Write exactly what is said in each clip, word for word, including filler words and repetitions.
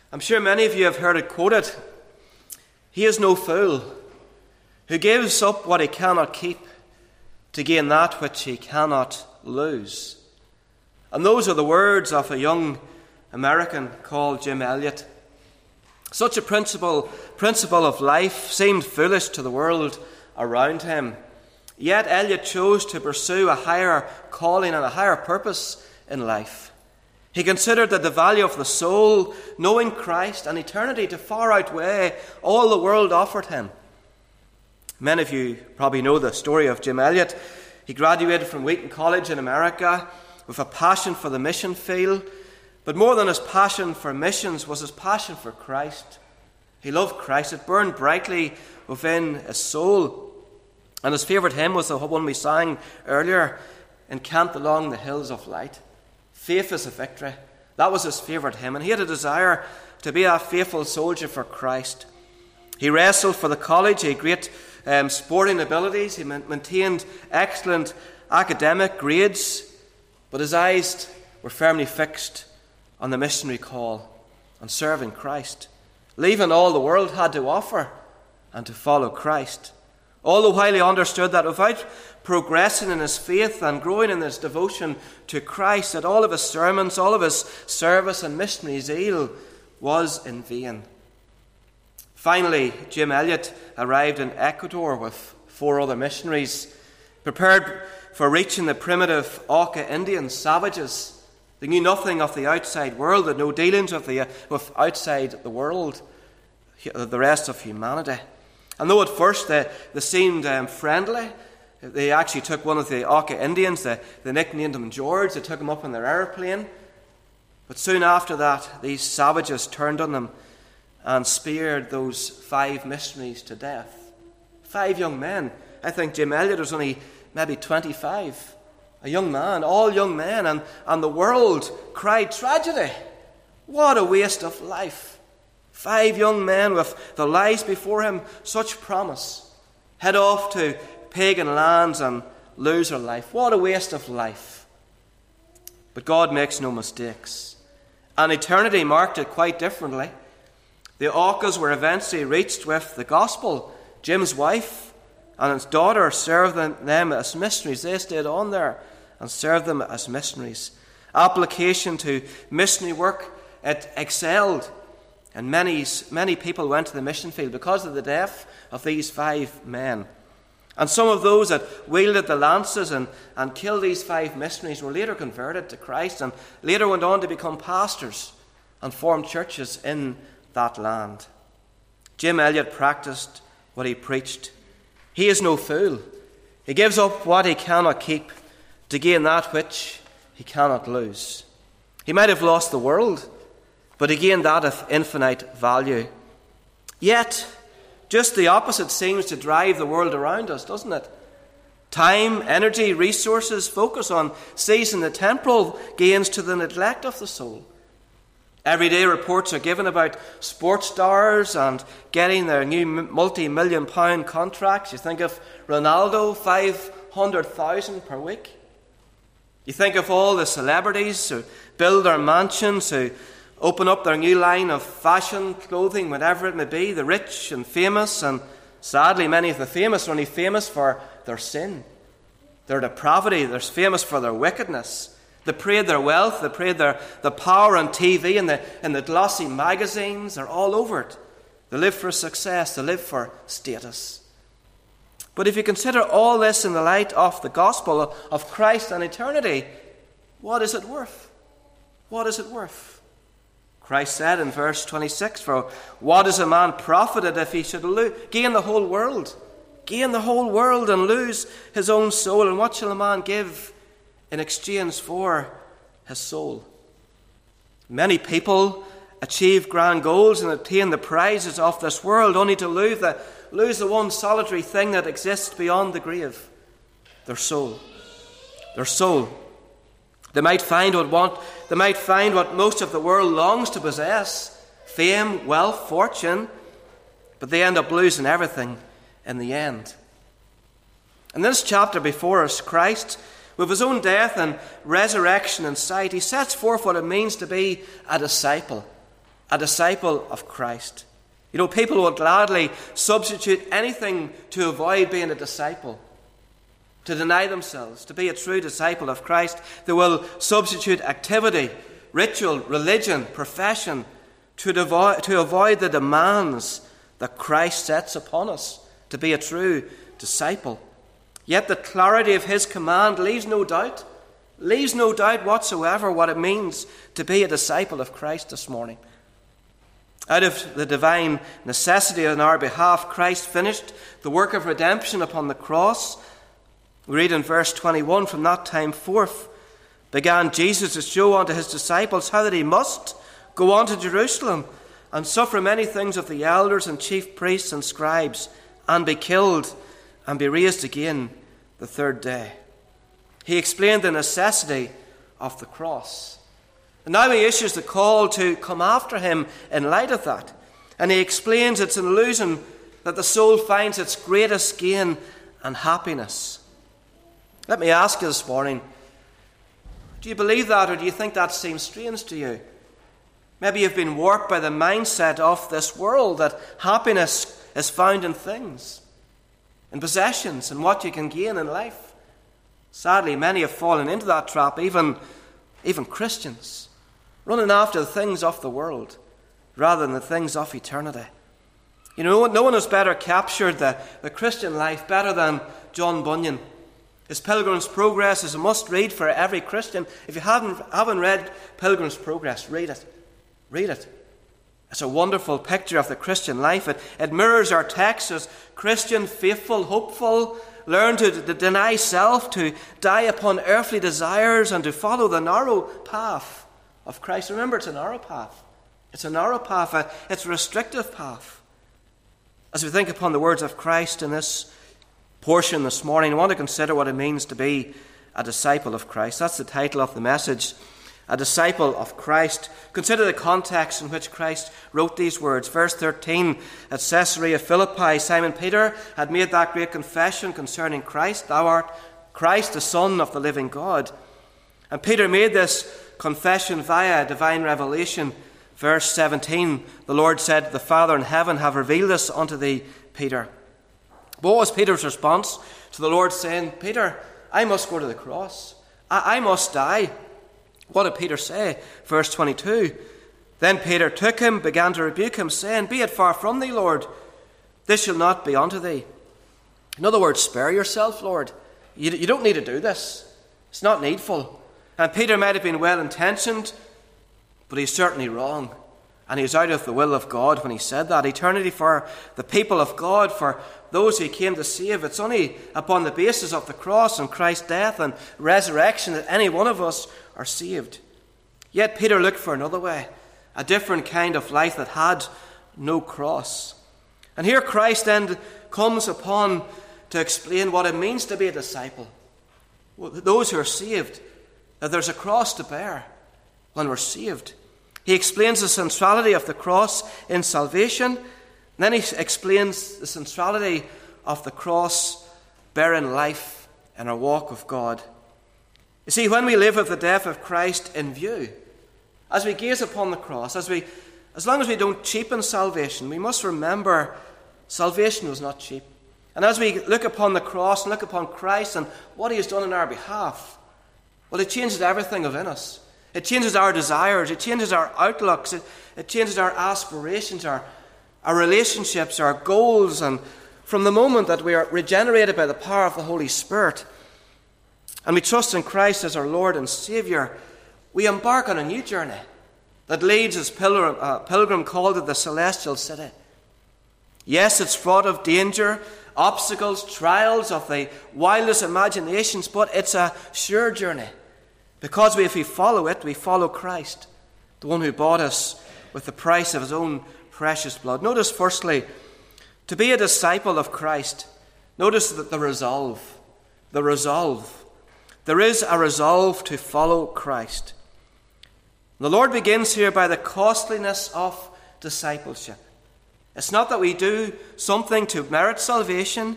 I'm sure many of you have heard it quoted. He is no fool who gives up what he cannot keep to gain that which he cannot lose. And those are the words of a young American called Jim Elliot. Such a principle, principle of life seemed foolish to the world around him. Yet Elliot chose to pursue a higher calling and a higher purpose in life. He considered that the value of the soul, knowing Christ and eternity, to far outweigh all the world offered him. Many of you probably know the story of Jim Elliot. He graduated from Wheaton College in America with a passion for the mission field. But more than his passion for missions was his passion for Christ. He loved Christ. It burned brightly within his soul. And his favourite hymn was the one we sang earlier, Encamped Along the Hills of Light. Faith is a victory. That was his favourite hymn. And he had a desire to be a faithful soldier for Christ. He wrestled for the college. He had great um, sporting abilities. He maintained excellent academic grades. But his eyes were firmly fixed on the missionary call, on serving Christ, leaving all the world had to offer and to follow Christ. All the while he understood that without progressing in his faith and growing in his devotion to Christ, that all of his sermons, all of his service and missionary zeal was in vain. Finally, Jim Elliot arrived in Ecuador with four other missionaries, prepared for reaching the primitive Auca Indian savages. They knew nothing of the outside world, they had no dealings with the with outside the world, the rest of humanity. And though at first they, they seemed um, friendly, they actually took one of the Auca Indians, they, they nicknamed him George, they took him up in their aeroplane. But soon after that, these savages turned on them and speared those five missionaries to death. Five young men. I think Jim Elliot was only maybe twenty-five. A young man, all young men, and, and the world cried tragedy. What a waste of life. Five young men with their lives before him, such promise. Head off to pagan lands and lose their life. What a waste of life. But God makes no mistakes. And eternity marked it quite differently. The Aucas were eventually reached with the gospel. Jim's wife and his daughter served them, them as missionaries. They stayed on there and served them as missionaries. Application to missionary work, it excelled. And many, many people went to the mission field because of the death of these five men. And some of those that wielded the lances and, and killed these five missionaries were later converted to Christ and later went on to become pastors and form churches in that land. Jim Elliot practiced what he preached. He is no fool. He gives up what he cannot keep to gain that which he cannot lose. He might have lost the world, but he gained that of infinite value. Yet, just the opposite seems to drive the world around us, doesn't it? Time, energy, resources focus on seizing the temporal gains to the neglect of the soul. Every day reports are given about sports stars and getting their new multi-million pound contracts. You think of Ronaldo, five hundred thousand per week. You think of all the celebrities who build their mansions, who open up their new line of fashion, clothing, whatever it may be, the rich and famous, and sadly many of the famous are only famous for their sin, their depravity. They're famous for their wickedness. They parade their wealth, they parade their the power on T V and the, and the glossy magazines. They're all over it. They live for success, they live for status. But if you consider all this in the light of the gospel of Christ and eternity, what is it worth? What is it worth? Christ said in verse twenty-six, "For what is a man profited if he should lo- gain the whole world? Gain the whole world and lose his own soul? And what shall a man give in exchange for his soul?" Many people achieve grand goals and attain the prizes of this world only to lose the, lose the one solitary thing that exists beyond the grave, their soul. Their soul. They might find what want, they might find what most of the world longs to possess, fame, wealth, fortune, but they end up losing everything in the end. In this chapter before us, Christ, with his own death and resurrection in sight, he sets forth what it means to be a disciple, a disciple of Christ. You know, people will gladly substitute anything to avoid being a disciple, to deny themselves, to be a true disciple of Christ. They will substitute activity, ritual, religion, profession to, devo- to avoid the demands that Christ sets upon us to be a true disciple. Yet the clarity of his command leaves no doubt, leaves no doubt whatsoever what it means to be a disciple of Christ this morning. Out of the divine necessity on our behalf, Christ finished the work of redemption upon the cross. We read in verse twenty-one, from that time forth began Jesus to show unto his disciples how that he must go on to Jerusalem and suffer many things of the elders and chief priests and scribes, and be killed and be raised again the third day. He explained the necessity of the cross. And now he issues the call to come after him in light of that. And he explains it's an illusion that the soul finds its greatest gain and happiness. Let me ask you this morning, do you believe that, or do you think that seems strange to you? Maybe you've been warped by the mindset of this world that happiness is found in things, in possessions, and what you can gain in life. Sadly, many have fallen into that trap, even, even Christians, running after the things of the world rather than the things of eternity. You know, no one has better captured the, the Christian life better than John Bunyan. His Pilgrim's Progress is a must-read for every Christian. If you haven't, haven't read Pilgrim's Progress, read it. Read it. It's a wonderful picture of the Christian life. It, it mirrors our text as Christian, faithful, hopeful, learn to, to deny self, to die upon earthly desires, and to follow the narrow path of Christ. Remember, it's a narrow path. It's a narrow path. It's a restrictive path. As we think upon the words of Christ in this portion this morning, I want to consider what it means to be a disciple of Christ. That's the title of the message, a disciple of Christ. Consider the context in which Christ wrote these words. Verse thirteen, at Caesarea Philippi, Simon Peter had made that great confession concerning Christ. Thou art Christ, the Son of the living God. And Peter made this confession via divine revelation. Verse seventeen, the Lord said, the Father in heaven have revealed this unto thee, Peter. What was Peter's response to the Lord saying, Peter, I must go to the cross. I, I must die. What did Peter say? Verse twenty-two, then Peter took him, began to rebuke him, saying, be it far from thee, Lord. This shall not be unto thee. In other words, spare yourself, Lord. You, you don't need to do this. It's not needful. And Peter might have been well-intentioned, but he's certainly wrong. And he was out of the will of God when he said that. Eternity for the people of God, for those who he came to save, it's only upon the basis of the cross and Christ's death and resurrection that any one of us are saved. Yet Peter looked for another way, a different kind of life that had no cross. And here Christ then comes upon to explain what it means to be a disciple. Those who are saved, that there's a cross to bear when we're saved. He explains the centrality of the cross in salvation. And then he explains the centrality of the cross bearing life in our walk with God. You see, when we live with the death of Christ in view, as we gaze upon the cross, as we, as long as we don't cheapen salvation, we must remember salvation was not cheap. And as we look upon the cross and look upon Christ and what he has done on our behalf, well, it changes everything within us. It changes our desires. It changes our outlooks. It, it changes our aspirations, our, our relationships, our goals. And from the moment that we are regenerated by the power of the Holy Spirit and we trust in Christ as our Lord and Saviour, we embark on a new journey that leads, as Pilgrim, uh, Pilgrim called it, the celestial city. Yes, it's fraught of danger, obstacles, trials of the wildest imaginations, but it's a sure journey. Because we, if we follow it, we follow Christ, the one who bought us with the price of his own precious blood. Notice, firstly, to be a disciple of Christ, notice that the resolve, the resolve. There is a resolve to follow Christ. The Lord begins here by the costliness of discipleship. It's not that we do something to merit salvation.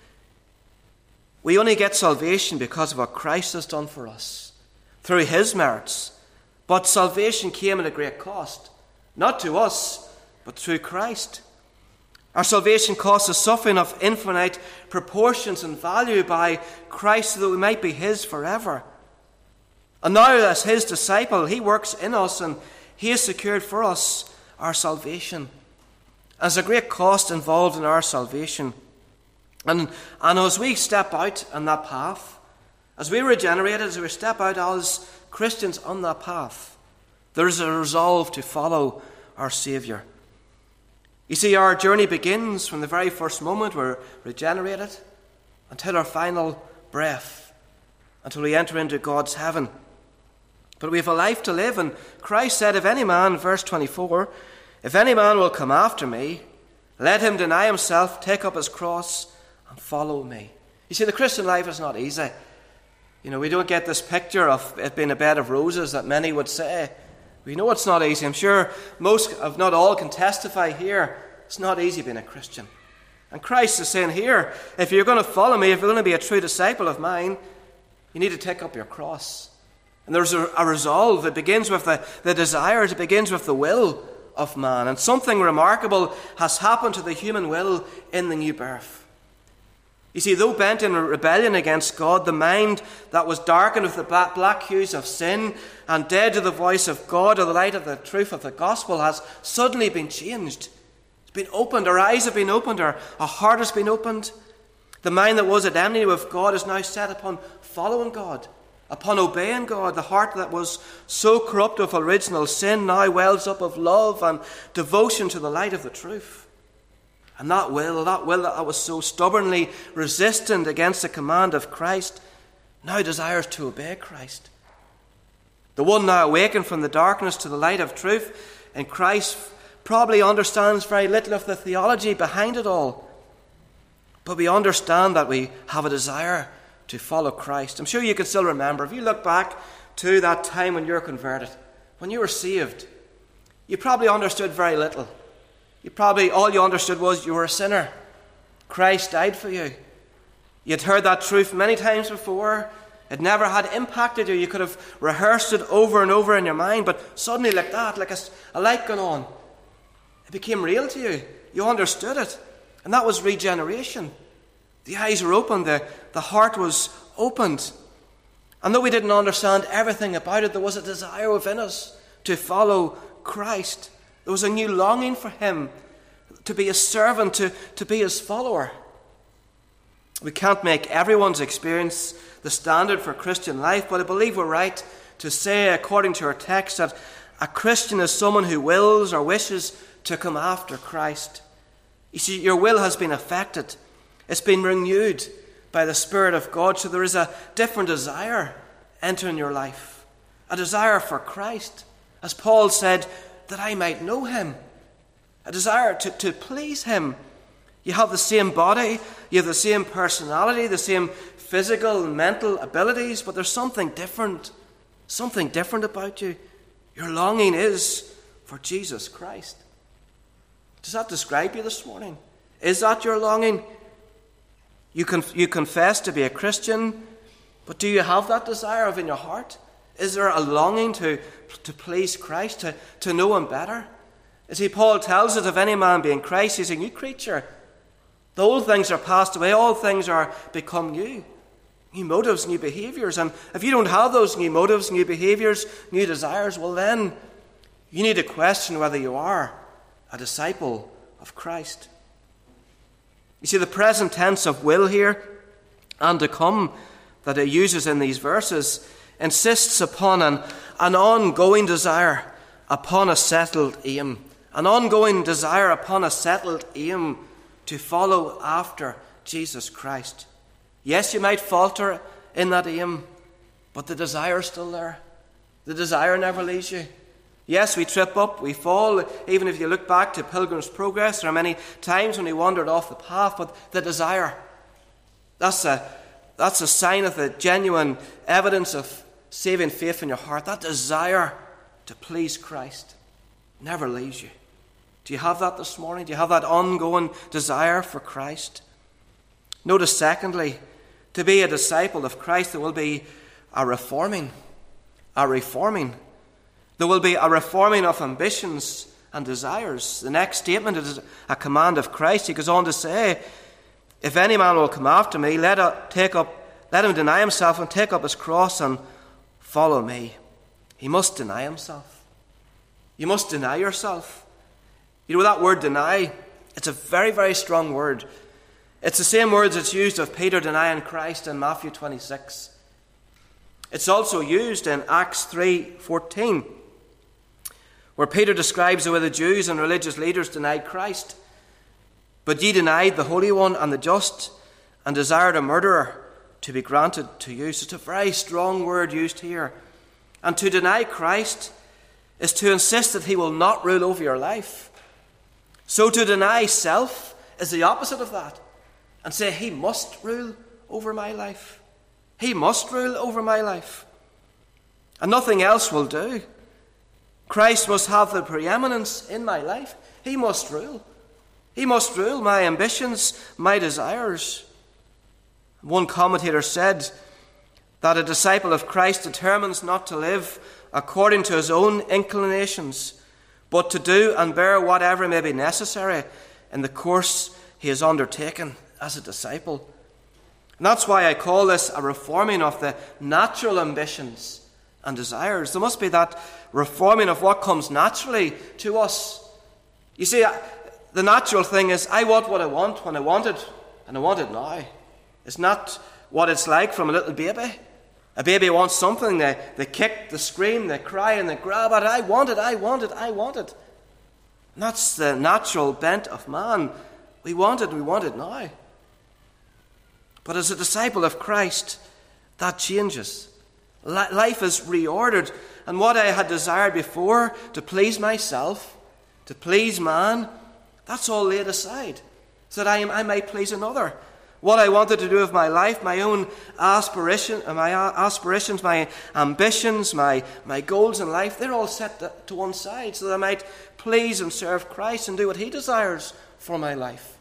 We only get salvation because of what Christ has done for us, through his merits. But salvation came at a great cost. not to us, but through Christ. Our salvation costs us suffering of infinite proportions and value by Christ so that we might be his forever. And now, as his disciple, he works in us and he has secured for us our salvation. There's a great cost involved in our salvation. And, and as we step out on that path, as we regenerate, as we step out as Christians on that path, there is a resolve to follow our Saviour. You see, our journey begins from the very first moment we're regenerated until our final breath, until we enter into God's heaven. But we have a life to live, and Christ said, if any man, verse twenty-four, if any man will come after me, let him deny himself, take up his cross, and follow me. You see, the Christian life is not easy. You know, we don't get this picture of it being a bed of roses that many would say. We know it's not easy. I'm sure most, if not all, can testify here. It's not easy being a Christian. And Christ is saying here, if you're going to follow me, if you're going to be a true disciple of mine, you need to take up your cross. And there's a, a resolve. It begins with the, the desires. It begins with the will of man. And something remarkable has happened to the human will in the new birth. You see, though bent in rebellion against God, the mind that was darkened with the black, black hues of sin and dead to the voice of God or the light of the truth of the gospel has suddenly been changed. It's been opened. Our eyes have been opened. Our, our heart has been opened. The mind that was at enmity with God is now set upon following God, upon obeying God. The heart that was so corrupt of original sin now wells up of love and devotion to the light of the truth. And that will, that will that was so stubbornly resistant against the command of Christ, now desires to obey Christ. The one now awakened from the darkness to the light of truth in Christ probably understands very little of the theology behind it all. But we understand that we have a desire to follow Christ. I'm sure you can still remember, if you look back to that time when you were converted, when you were saved, you probably understood very little. You probably, all you understood was you were a sinner. Christ died for you. You'd heard that truth many times before. It never had impacted you. You could have rehearsed it over and over in your mind, but suddenly like that, like a, a light gone on, it became real to you. You understood it. And that was regeneration. The eyes were opened. The, the heart was opened. And though we didn't understand everything about it, there was a desire within us to follow Christ. There was a new longing for him to be his servant, to, to be his follower. We can't make everyone's experience the standard for Christian life, but I believe we're right to say, according to our text, that a Christian is someone who wills or wishes to come after Christ. You see, your will has been affected. It's been renewed by the Spirit of God, so there is a different desire entering your life, a desire for Christ. As Paul said, that I might know him, a desire to, to please him. You have the same body, you have the same personality, the same physical and mental abilities, but there's something different, something different about you. Your longing is for Jesus Christ. Does that describe you this morning? Is that your longing? You, conf- you confess to be a Christian, but do you have that desire within your heart? Is there a longing to, to please Christ, to, to know him better? You see, Paul tells us, if any man be in Christ, he's a new creature. The old things are passed away, all things are become new. New motives, new behaviours. And if you don't have those new motives, new behaviours, new desires, well then, you need to question whether you are a disciple of Christ. You see, the present tense of will here, and to come, that he uses in these verses, insists upon an, an ongoing desire, upon a settled aim. An ongoing desire upon a settled aim to follow after Jesus Christ. Yes, you might falter in that aim, but the desire is still there. The desire never leaves you. Yes, we trip up, we fall. Even if you look back to Pilgrim's Progress, there are many times when we wandered off the path, but the desire, that's a, that's a sign of the genuine evidence of saving faith in your heart. That desire to please Christ never leaves you. Do you have that this morning? Do you have that ongoing desire for Christ? Notice, secondly, to be a disciple of Christ, there will be a reforming. A reforming. There will be a reforming of ambitions and desires. The next statement is a command of Christ. He goes on to say, if any man will come after me, let, a, take up, let him deny himself and take up his cross and follow me. He must deny himself. You must deny yourself. You know that word deny, it's a very, very strong word. It's the same words that's used of Peter denying Christ in Matthew twenty-six. It's also used in Acts three fourteen, where Peter describes the way the Jews and religious leaders denied Christ. But ye denied the Holy One and the just, and desired a murderer to be granted to you. So it's a very strong word used here. And to deny Christ is to insist that he will not rule over your life. So to deny self is the opposite of that, and say he must rule over my life. He must rule over my life. And nothing else will do. Christ must have the preeminence in my life. He must rule. He must rule my ambitions, my desires. One commentator said that a disciple of Christ determines not to live according to his own inclinations, but to do and bear whatever may be necessary in the course he has undertaken as a disciple. And that's why I call this a reforming of the natural ambitions and desires. There must be that reforming of what comes naturally to us. You see, the natural thing is, I want what I want when I want it, and I want it now. It's not what it's like from a little baby. A baby wants something, they, they kick, they scream, they cry, and they grab at it. I want it, I want it, I want it. And that's the natural bent of man. We want it, we want it now. But as a disciple of Christ, that changes. Life is reordered, and what I had desired before to please myself, to please man, that's all laid aside, so that I, am, I might please another. What I wanted to do with my life, my own aspiration, my aspirations, my ambitions, my, my goals in life, they're all set to, to one side, so that I might please and serve Christ and do what he desires for my life.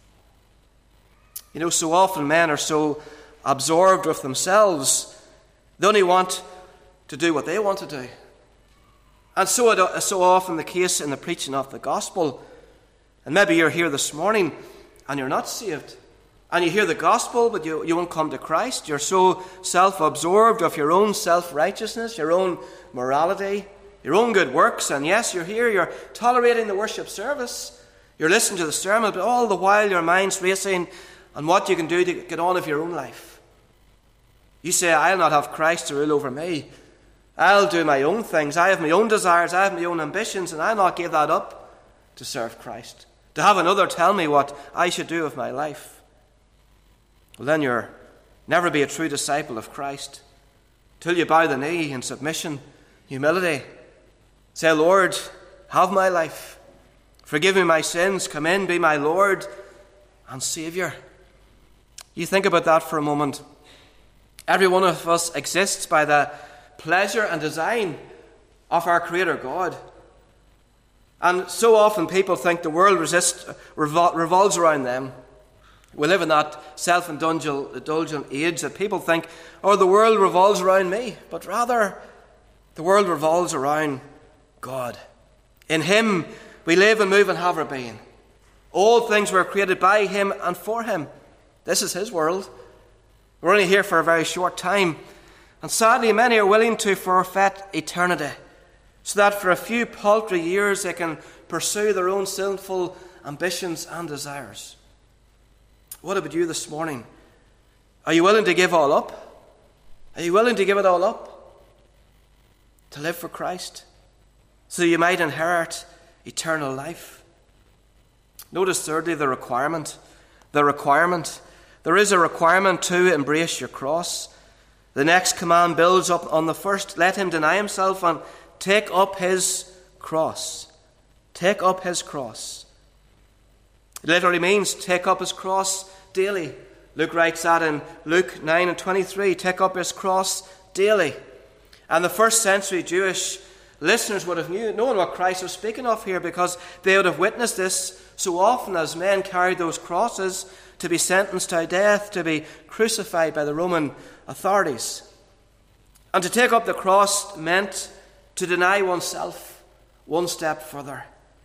You know, so often men are so absorbed with themselves, they only want to do what they want to do. And so it, so often the case in the preaching of the gospel. And maybe you're here this morning and you're not saved. And you hear the gospel, but you, you won't come to Christ. You're so self-absorbed of your own self-righteousness, your own morality, your own good works. And yes, you're here, you're tolerating the worship service. You're listening to the sermon, but all the while your mind's racing on what you can do to get on with your own life. You say, I'll not have Christ to rule over me. I'll do my own things. I have my own desires. I have my own ambitions, and I'll not give that up to serve Christ. To have another tell me what I should do with my life. Well, then you'll never be a true disciple of Christ till you bow the knee in submission, humility. Say, Lord, have my life. Forgive me my sins. Come in, be my Lord and Saviour. You think about that for a moment. Every one of us exists by the pleasure and design of our Creator God. And so often people think the world resist, revol, revolves around them. We live in that self-indulgent age that people think, oh, the world revolves around me. But rather, the world revolves around God. In Him we live and move and have our being. All things were created by Him and for Him. This is His world. We're only here for a very short time. And sadly, many are willing to forfeit eternity, so that for a few paltry years they can pursue their own sinful ambitions and desires. What about you this morning? Are you willing to give all up? Are you willing to give it all up? To live for Christ? So you might inherit eternal life? Notice thirdly the requirement. The requirement. There is a requirement to embrace your cross. The next command builds up on the first. Let him deny himself and take up his cross. Take up his cross. It literally means take up his cross daily. Luke writes that in Luke nine and twenty-three. Take up his cross daily. And the first century Jewish listeners would have knew, known what Christ was speaking of here, because they would have witnessed this so often as men carried those crosses to be sentenced to death, to be crucified by the Roman authorities. And to take up the cross meant to deny oneself one step further.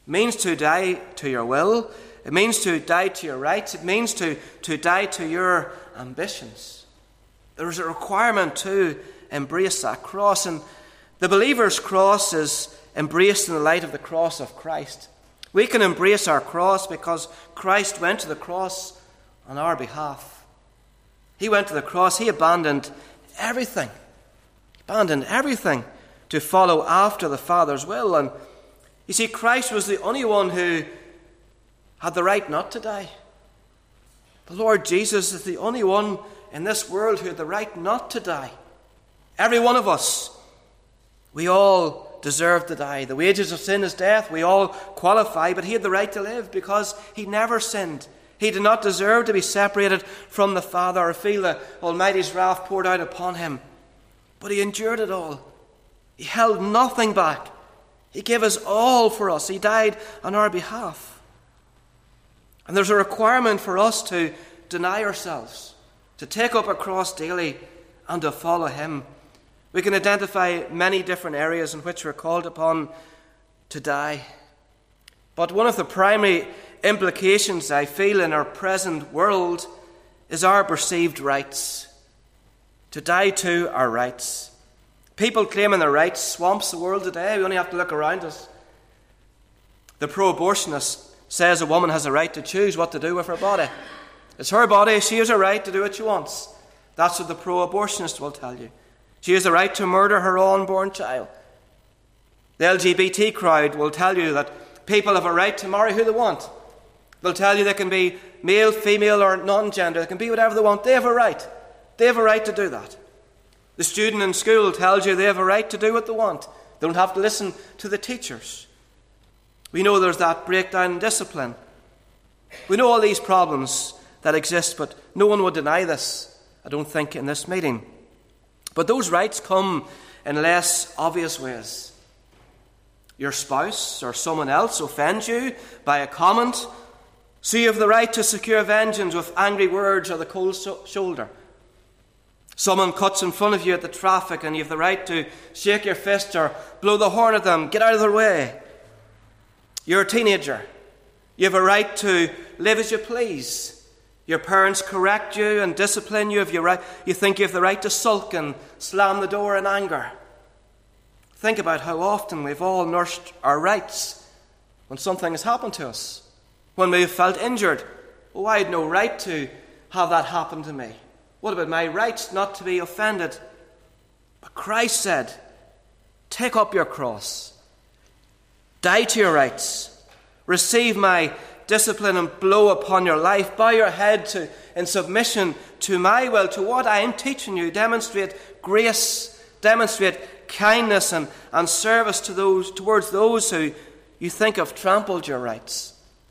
It means to die to your will. It means to die to your rights. It means to, to die to your ambitions. There is a requirement to embrace that cross. And the believer's cross is embraced in the light of the cross of Christ. We can embrace our cross because Christ went to the cross on our behalf. He went to the cross. He abandoned everything. Abandoned everything to follow after the Father's will. And you see, Christ was the only one who had the right not to die. The Lord Jesus is the only one in this world who had the right not to die. Every one of us, we all deserve to die. The wages of sin is death. We all qualify, but he had the right to live because he never sinned. He did not deserve to be separated from the Father or feel the Almighty's wrath poured out upon him. But he endured it all. He held nothing back. He gave us all for us. He died on our behalf. And there's a requirement for us to deny ourselves, to take up a cross daily and to follow him. We can identify many different areas in which we're called upon to die. But one of the primary implications I feel in our present world is our perceived rights. To die to our rights. People claiming their rights swamps the world today. We only have to look around us. The pro-abortionist says a woman has a right to choose what to do with her body. It's her body. She has a right to do what she wants. That's what the pro-abortionist will tell you. She has the right to murder her unborn child. The L G B T crowd will tell you that people have a right to marry who they want. They'll tell you they can be male, female, or non-gender. They can be whatever they want. They have a right. They have a right to do that. The student in school tells you they have a right to do what they want. They don't have to listen to the teachers. We know there's that breakdown in discipline. We know all these problems that exist, but no one would deny this, I don't think, in this meeting. But those rights come in less obvious ways. Your spouse or someone else offends you by a comment, so you have the right to secure vengeance with angry words or the cold so- shoulder. Someone cuts in front of you at the traffic and you have the right to shake your fist or blow the horn at them. Get out of their way. You're a teenager. You have a right to live as you please. Your parents correct you and discipline you. If you, right, you think you have the right to sulk and slam the door in anger. Think about how often we've all nursed our rights when something has happened to us. When we've felt injured. Oh, I had no right to have that happen to me. What about my rights not to be offended? But Christ said, take up your cross. Die to your rights. Receive my discipline and blow upon your life. Bow your head to, in submission to my will, to what I am teaching you. Demonstrate grace, demonstrate kindness and, and service to those towards those who you think have trampled your rights.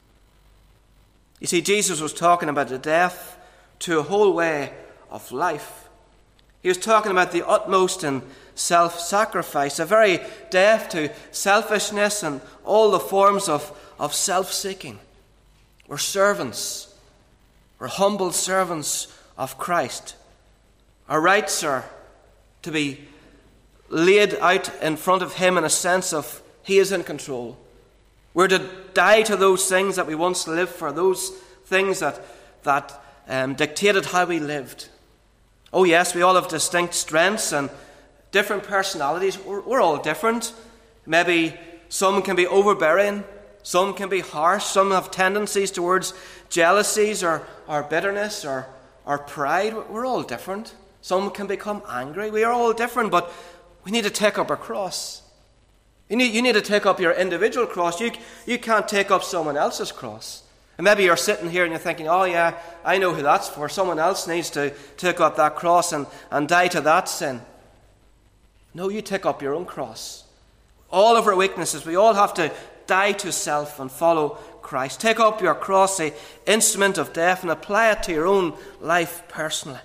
You see, Jesus was talking about the death to a whole way of life. He was talking about the utmost in self-sacrifice, a very death to selfishness and all the forms of, of self-seeking. We're servants. We're humble servants of Christ. Our rights are to be laid out in front of him in a sense of he is in control. We're to die to those things that we once lived for, those things that, that um, dictated how we lived. Oh yes, we all have distinct strengths and different personalities. We're, we're all different. Maybe some can be overbearing, some can be harsh, some have tendencies towards jealousies or, or bitterness or, or pride. We're all different. Some can become angry. We are all different, but we need to take up our cross. You need, you need to take up your individual cross. You, you can't take up someone else's cross. And maybe you're sitting here and you're thinking, oh yeah, I know who that's for. Someone else needs to take up that cross and, and die to that sin. No, you take up your own cross. All of our weaknesses, we all have to die to self and follow Christ. Take up your cross, the instrument of death, and apply it to your own life personally.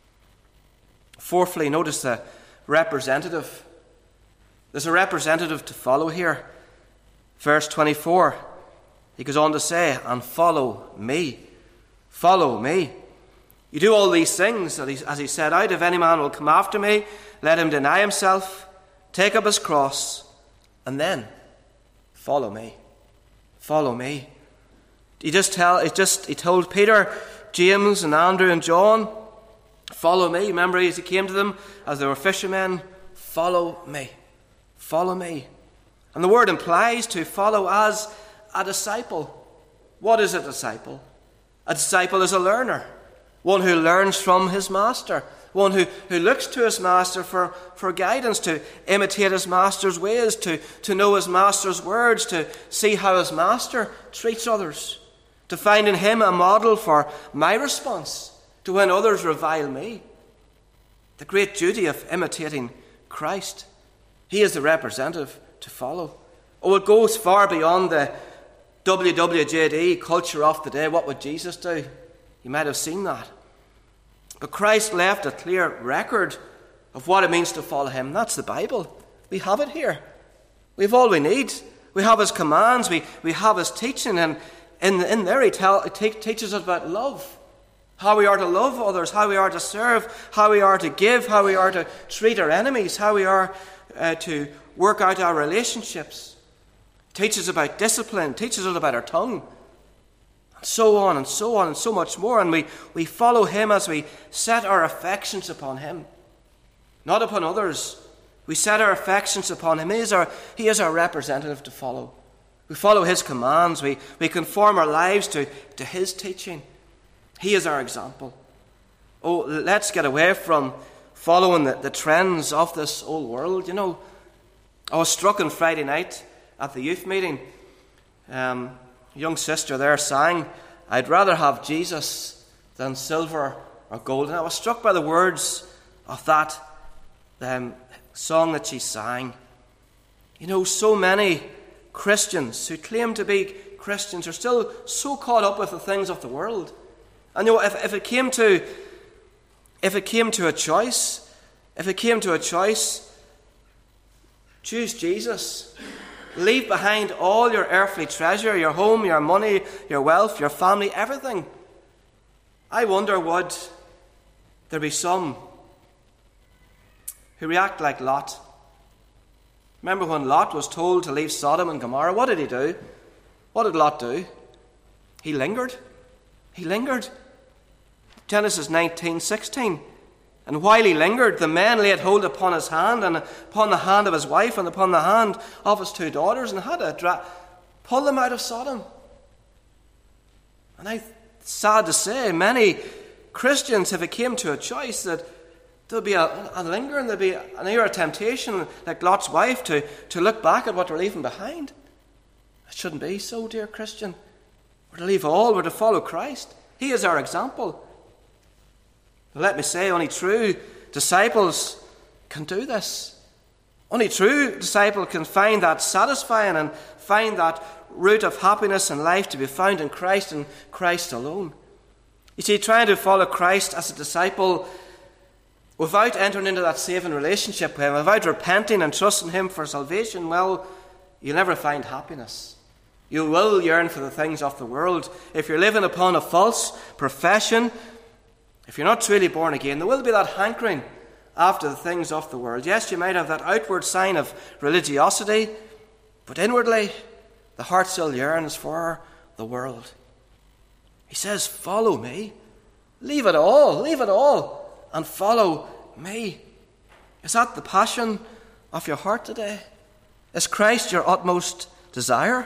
Fourthly, notice the representative. There's a representative to follow here. Verse twenty-four. He goes on to say, and follow me. Follow me. You do all these things, as he said out, if any man will come after me, let him deny himself, take up his cross, and then follow me. Follow me. He just tell he just he told Peter, James and Andrew and John, follow me. Remember, as he came to them as they were fishermen, follow me. Follow me. And the word implies to follow as a disciple. What is a disciple? A disciple is a learner, one who learns from his master, one who, who looks to his master for, for guidance, to imitate his master's ways, to, to know his master's words, to see how his master treats others, to find in him a model for my response to when others revile me. The great duty of imitating Christ. He is the representative to follow. Oh, it goes far beyond the W W J D culture of the day. What would Jesus do? You might have seen that. But Christ left a clear record of what it means to follow him. That's the Bible. We have it here. We have all we need. We have his commands. We, we have his teaching. And in, in there he, tell, he te- teaches us about love. How we are to love others. How we are to serve. How we are to give. How we are to treat our enemies. How we are uh, to work out our relationships. Teaches about discipline, teaches us about our tongue, and so on and so on and so much more. And we, we follow him as we set our affections upon him, not upon others. We set our affections upon him. He is our, he is our representative to follow. We follow his commands. We, we conform our lives to, to his teaching. He is our example. Oh, let's get away from following the, the trends of this old world. You know, I was struck on Friday night at the youth meeting. Um, a young sister there sang, I'd rather have Jesus than silver or gold. And I was struck by the words of that um, song that she sang. You know, so many Christians who claim to be Christians are still so caught up with the things of the world. And you know, if, if it came to if it came to a choice, if it came to a choice, choose Jesus. Leave behind all your earthly treasure, your home, your money, your wealth, your family, everything. I wonder, would there be some who react like Lot? Remember when Lot was told to leave Sodom and Gomorrah? What did he do? What did Lot do? He lingered. He lingered. Genesis nineteen sixteen. And while he lingered, the men laid hold upon his hand, and upon the hand of his wife, and upon the hand of his two daughters, and had to dra- pull them out of Sodom. And I, sad to say, many Christians, if it came to a choice, that there'll be a, a lingering, there'll be an era of temptation, like Lot's wife, to, to look back at what we're leaving behind. It shouldn't be so, dear Christian. We're to leave all, we're to follow Christ. He is our example. Let me say, only true disciples can do this. Only true disciple can find that satisfying and find that root of happiness and life to be found in Christ and Christ alone. You see, trying to follow Christ as a disciple without entering into that saving relationship with him, without repenting and trusting him for salvation, well, you'll never find happiness. You will yearn for the things of the world. If you're living upon a false profession, if you're not truly born again, there will be that hankering after the things of the world. Yes, you might have that outward sign of religiosity, but inwardly, the heart still yearns for the world. He says, follow me. Leave it all, leave it all, and follow me. Is that the passion of your heart today? Is Christ your utmost desire?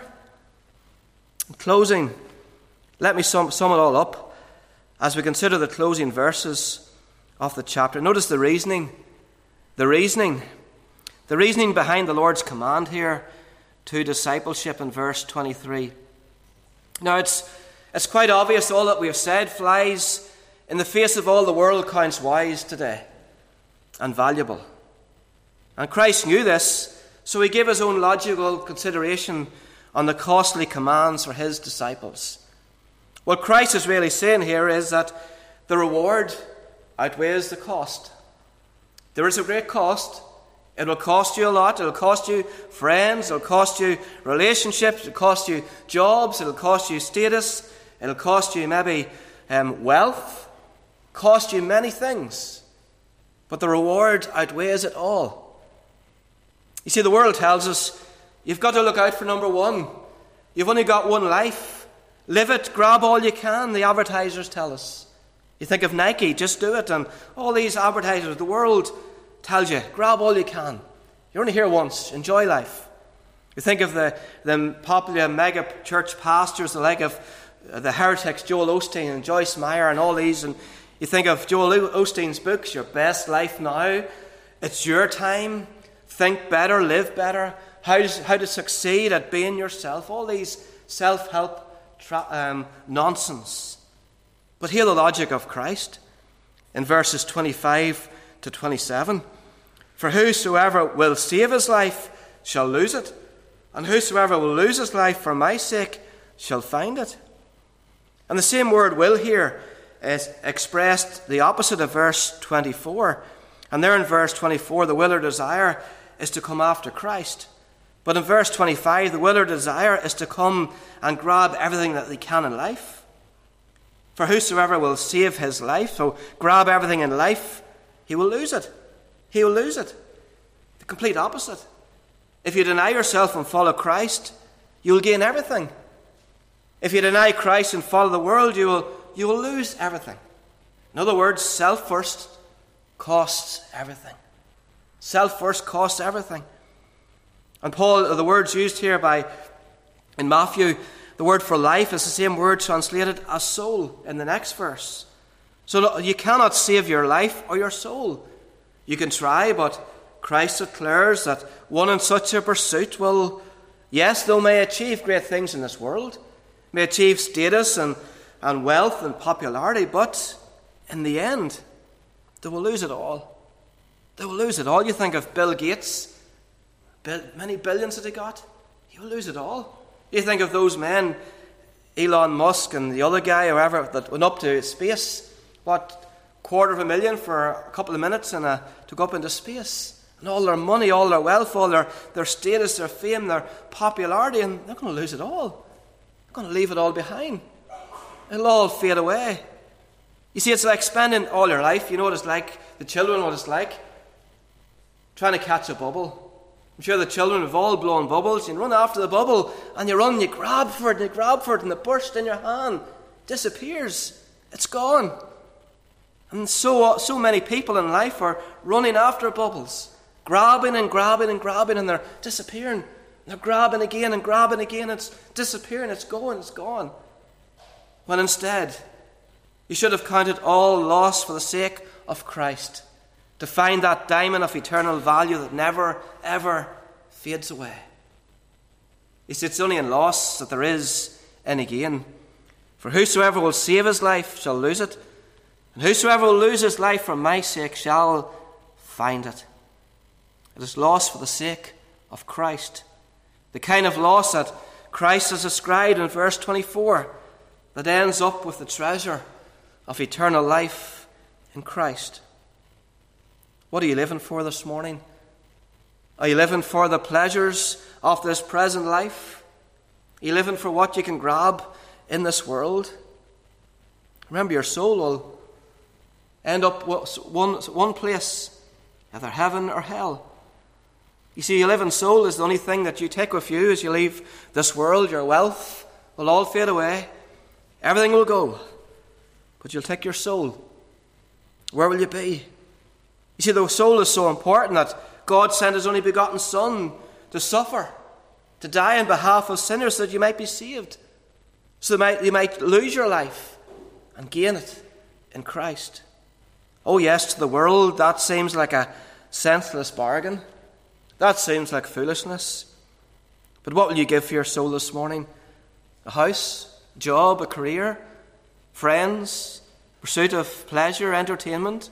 In closing, let me sum, sum it all up. As we consider the closing verses of the chapter, notice the reasoning. The reasoning. The reasoning behind the Lord's command here to discipleship in verse twenty-three. Now, it's, it's quite obvious all that we have said flies in the face of all the world counts wise today and valuable. And Christ knew this, so he gave his own logical consideration on the costly commands for his disciples. What Christ is really saying here is that the reward outweighs the cost. There is a great cost. It will cost you a lot. It will cost you friends. It will cost you relationships. It will cost you jobs. It will cost you status. It will cost you maybe um, wealth. Cost you many things. But the reward outweighs it all. You see, the world tells us you've got to look out for number one. You've only got one life. Live it, grab all you can, the advertisers tell us. You think of Nike, just do it, and all these advertisers, the world tells you, grab all you can. You're only here once, enjoy life. You think of the, the popular mega church pastors, the like of the heretics, Joel Osteen and Joyce Meyer and all these, and you think of Joel Osteen's books, Your Best Life Now. It's your time. Think better, live better. How to, how to succeed at being yourself. All these self-help tra- um, nonsense. But hear the logic of Christ in verses twenty-five to twenty-seven. For whosoever will save his life shall lose it, and whosoever will lose his life for my sake shall find it. And the same word will here is expressed the opposite of verse twenty-four. And there in verse twenty-four, the will or desire is to come after Christ. But in verse twenty-five, the will or desire is to come and grab everything that they can in life. For whosoever will save his life, so grab everything in life, he will lose it. He will lose it. The complete opposite. If you deny yourself and follow Christ, you will gain everything. If you deny Christ and follow the world, you will, you will lose everything. In other words, self first costs everything. Self first costs everything. And Paul, the words used here by in Matthew, the word for life is the same word translated as soul in the next verse. So you cannot save your life or your soul. You can try, but Christ declares that one in such a pursuit will, yes, though may achieve great things in this world, may achieve status and, and wealth and popularity, but in the end, they will lose it all. They will lose it all. You think of Bill Gates, Bill, many billions that he got, he will lose it all. You think of those men, Elon Musk and the other guy, whoever, that went up to space, what, quarter of a million for a couple of minutes and uh, to go up into space. And all their money, all their wealth, all their, their status, their fame, their popularity, and they're going to lose it all. They're going to leave it all behind. It'll all fade away. You see, it's like spending all your life, you know what it's like, the children, what it's like, trying to catch a bubble. I'm sure the children have all blown bubbles. You run after the bubble, and you run, you grab for it, and you grab for it, and the burst in your hand disappears. It's gone. And so, so many people in life are running after bubbles, grabbing and grabbing and grabbing, and they're disappearing. They're grabbing again and grabbing again. It's disappearing. It's going. It's gone. When instead, you should have counted all loss for the sake of Christ, to find that diamond of eternal value that never, ever fades away. You see, it's only in loss that there is any gain. For whosoever will save his life shall lose it, and whosoever will lose his life for my sake shall find it. It is loss for the sake of Christ. The kind of loss that Christ has described in verse twenty-four that ends up with the treasure of eternal life in Christ. What are you living for this morning? Are you living for the pleasures of this present life? Are you living for what you can grab in this world? Remember, your soul will end up one, one place, either heaven or hell. You see, your living soul is the only thing that you take with you as you leave this world. Your wealth will all fade away. Everything will go. But you'll take your soul. Where will you be? You see, the soul is so important that God sent his only begotten Son to suffer, to die on behalf of sinners so that you might be saved, so that you might lose your life and gain it in Christ. Oh yes, to the world that seems like a senseless bargain. That seems like foolishness. But what will you give for your soul this morning? A house, a job, a career, friends, pursuit of pleasure, entertainment?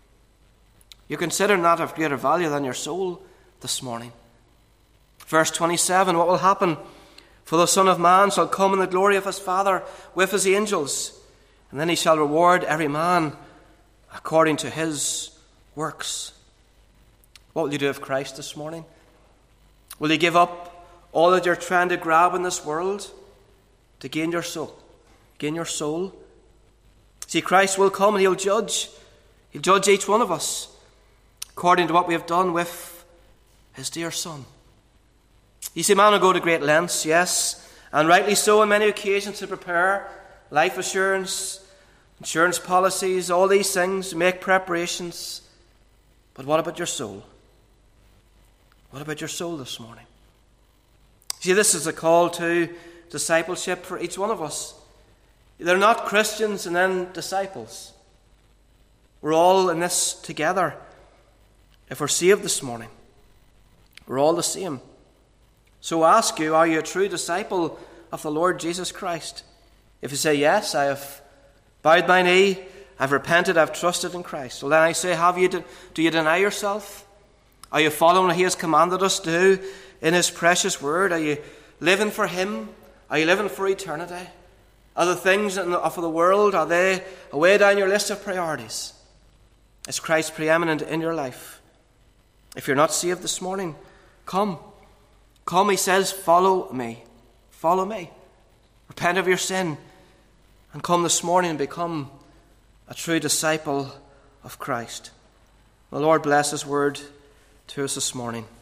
You consider not of greater value than your soul this morning. Verse twenty-seven, what will happen? For the Son of Man shall come in the glory of his Father with his angels, and then he shall reward every man according to his works. What will you do with Christ this morning? Will you give up all that you're trying to grab in this world to gain your soul? Gain your soul? See, Christ will come and he'll judge. He'll judge each one of us according to what we have done with his dear Son. You see, man will go to great lengths, yes, and rightly so on many occasions, to prepare life assurance, insurance policies, all these things, make preparations. But what about your soul? What about your soul this morning? See, this is a call to discipleship for each one of us. They're not Christians and then disciples. We're all in this together. If we're saved this morning, we're all the same. So I ask you, are you a true disciple of the Lord Jesus Christ? If you say, yes, I have bowed my knee, I've repented, I've trusted in Christ. Well, then I say, have you? De- do you deny yourself? Are you following what He has commanded us to do in His precious word? Are you living for Him? Are you living for eternity? Are the things of the world, are they away down your list of priorities? Is Christ preeminent in your life? If you're not saved this morning, come. Come, He says, follow me. Follow me. Repent of your sin and come this morning and become a true disciple of Christ. The Lord bless His word to us this morning.